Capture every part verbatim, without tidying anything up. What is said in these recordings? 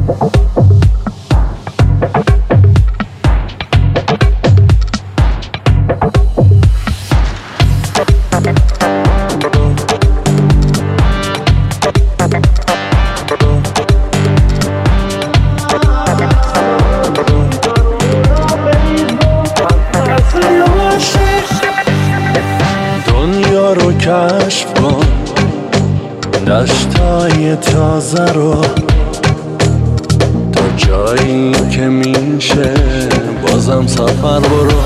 دنیا رو کشف کن، دشتای تازه رو، تا جایی که میشه بازم سفر برو.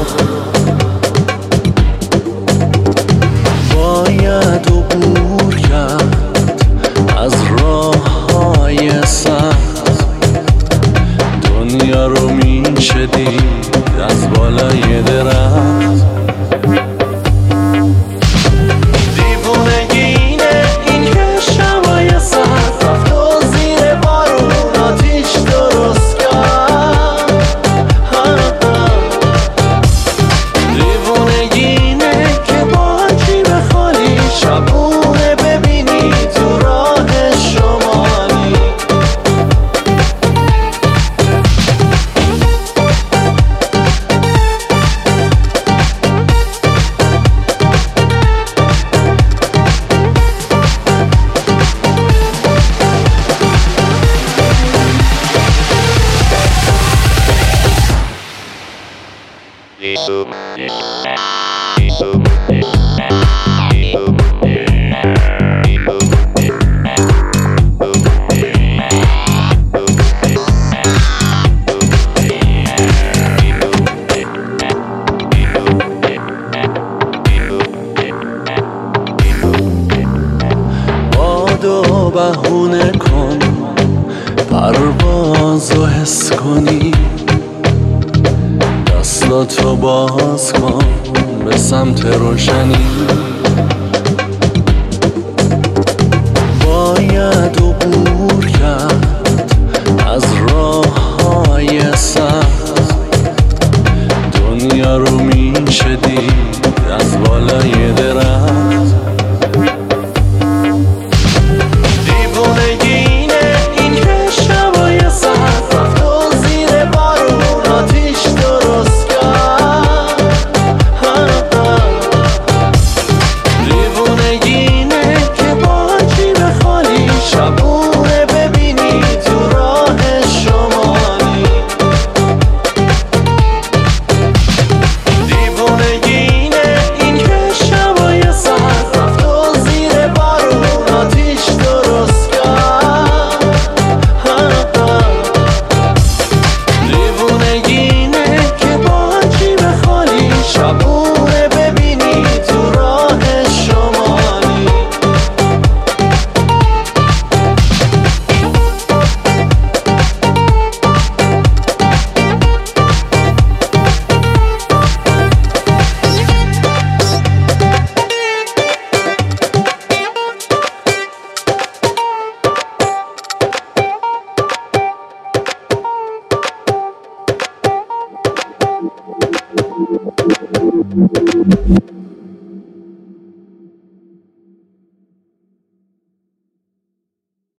باید عبور کرد از راه‌های سخت، دنیا رو میشه دید از بالای درخت. بادو بهونه کن، پروازو حس کنی، دستاتو باز کن به سمت روشنی. باید عبور کرد از راه‌های سخت، دنیا رو میشه دید از بالای درخت. Thank you.